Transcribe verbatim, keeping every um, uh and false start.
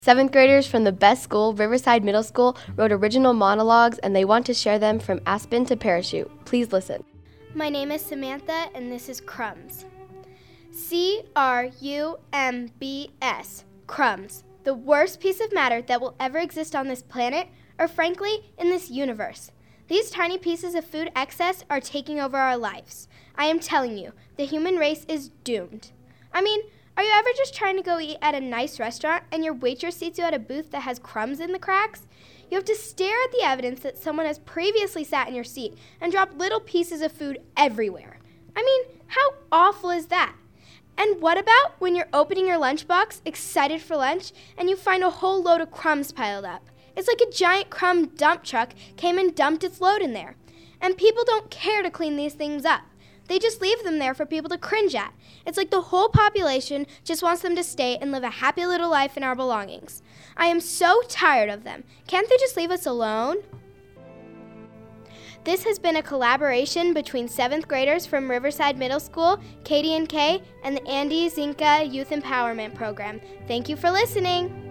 Seventh graders from the best school, Riverside Middle School, wrote original monologues, and they want to share them from Aspen to Parachute. Please listen. My name is Samantha, and this is Crumbs. C R U M B S, crumbs, the worst piece of matter that will ever exist on this planet, or frankly, in this universe. These tiny pieces of food excess are taking over our lives. I am telling you, the human race is doomed. I mean, are you ever just trying to go eat at a nice restaurant and your waitress seats you at a booth that has crumbs in the cracks? You have to stare at the evidence that someone has previously sat in your seat and dropped little pieces of food everywhere. I mean, how awful is that? And what about when you're opening your lunchbox, excited for lunch, and you find a whole load of crumbs piled up? It's like a giant crumb dump truck came and dumped its load in there. And people don't care to clean these things up. They just leave them there for people to cringe at. It's like the whole population just wants them to stay and live a happy little life in our belongings. I am so tired of them. Can't they just leave us alone? This has been a collaboration between seventh graders from Riverside Middle School, K D and K, and the Andy Zinka Youth Empowerment Program. Thank you for listening.